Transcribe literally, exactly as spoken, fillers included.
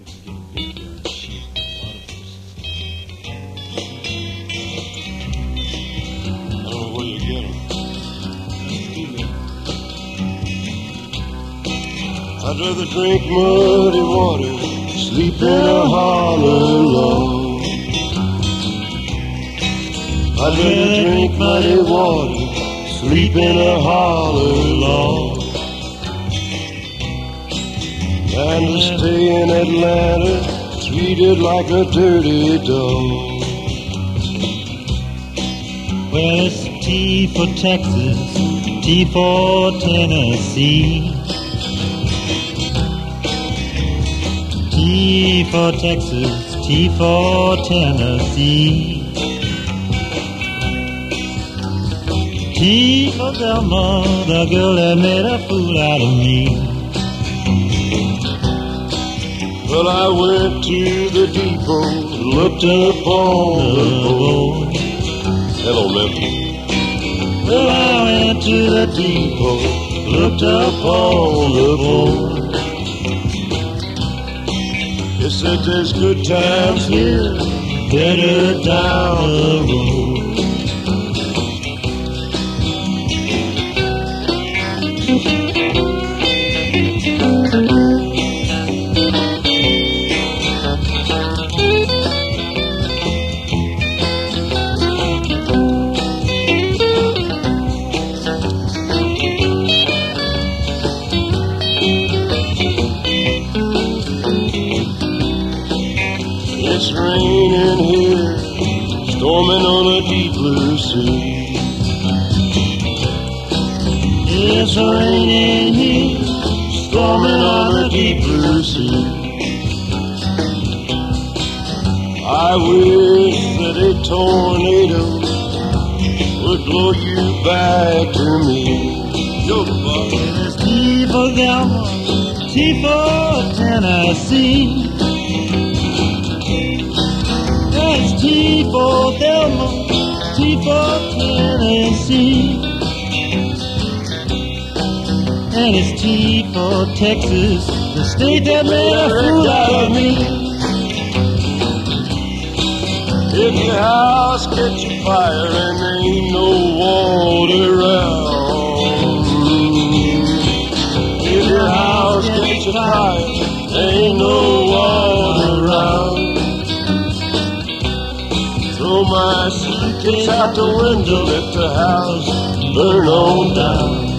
I'd rather drink muddy water, sleep in a hollow log. I'd rather drink muddy water, sleep in a hollow log, than to stay in Atlanta, treated like a dirty dog. Well, it's T for Texas, T for Tennessee. T for Texas, T for Tennessee. T for Thelma, the girl that made a fool out of me. Well, I went to the depot, looked up on the board. Hello, Memphis. Well, I went to the depot, looked up on the board. It said there's good times here, better down the road. It's raining here, storming on a deep blue sea. It's raining here, storming on a deep blue sea. I wish that a tornado would blow you back to me. Yo, It's T for Thelma, T for Tennessee. It's T for Thelma, T for Tennessee. And it's T for Texas, the state that made a fool out of me. if your house catches fire and there ain't no water around, if your house catches fire, there ain't no water around, throw my suitcase out the window, let the house burn on down.